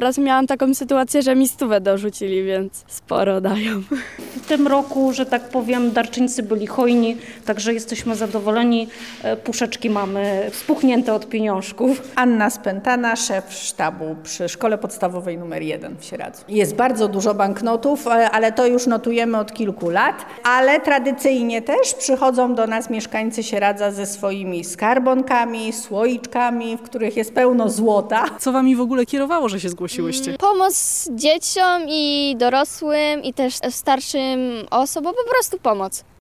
Raz miałam taką sytuację, że mi 100 dorzucili, więc sporo dają. W tym roku, że tak powiem, darczyńcy byli hojni, także jesteśmy zadowoleni. Puszeczki mamy spuchnięte od pieniążków. Anna Spętana, szef sztabu przy Szkole Podstawowej nr 1 w Sieradzu. Jest bardzo dużo banknotów, ale to już notujemy od kilku lat, ale tradycyjnie też przychodzą do nas mieszkańcy Sieradza ze swoimi skarbonkami, słoiczkami, w których jest pełno złota. Co wami w ogóle kierowało, że się zgłosiłyście? Pomoc dzieciom i dorosłym i też starszym osobom, po prostu pomoc.